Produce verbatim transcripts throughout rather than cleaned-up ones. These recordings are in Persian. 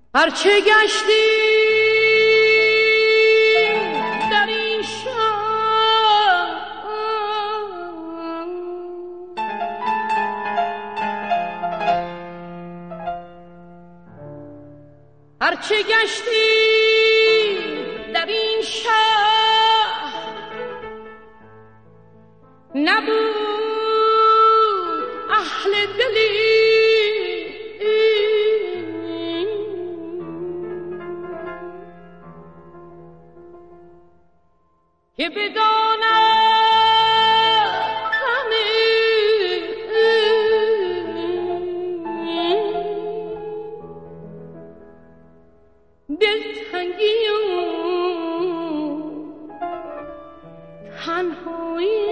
هرچه گشتی در این شهر، هرچه گشتی در این شهر، نبود اهل دلی که بداند همه دلتنگی و تنهایی.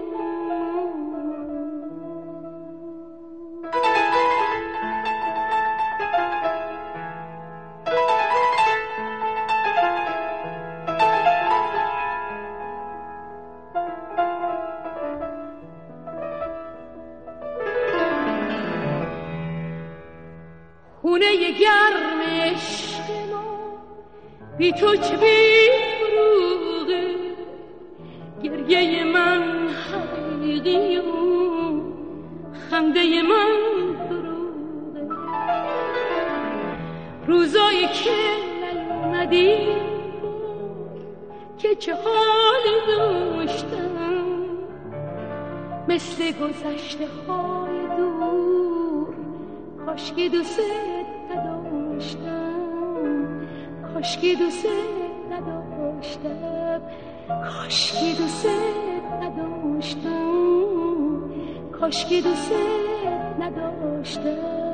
خونه گرم عشق ما بی تو چه بی فروغه، گریه من حقیقی و خنده من دروغه. روزایی که نیومدی که چه حالی داشتم، مثل گذشته های دور کاشکی دوست نداشتم، کاشکی دوست نداشتم، کاشکی دوست نداشتم، کاشکی دوست نداشتم.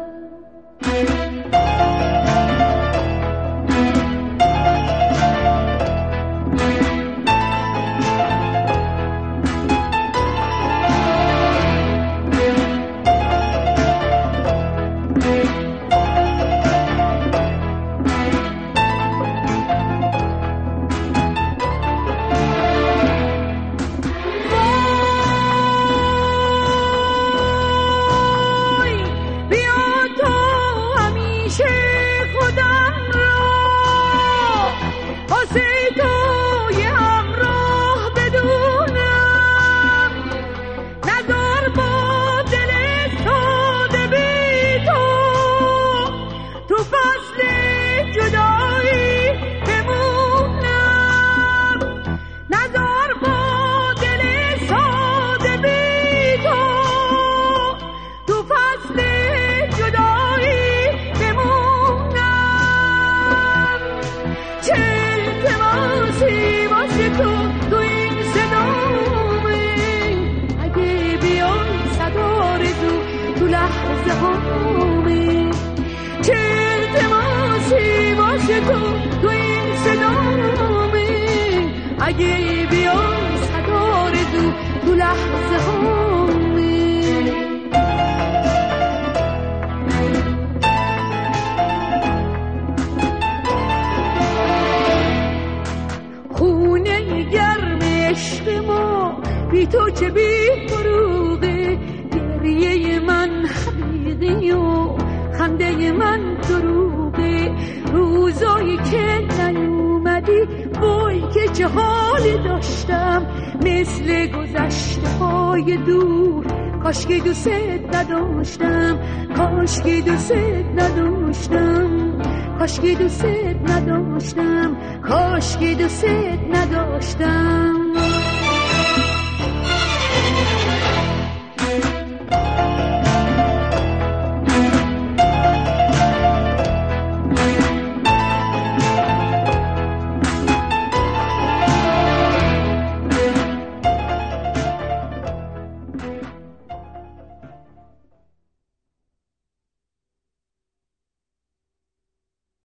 اگه بیان صدا رزو تو لحظه هامه، خونه گرم عشق ما بی تو چه بی فروغه، گریه من حقیقی و خنده من دروغه. روزایی که نیومدی وای که چه حالی داشتم، مثل گذشته های دور کاشکی دوست نداشتم، کاشکی دوست نداشتم، کاشکی دوست نداشتم، کاشکی دوست نداشتم.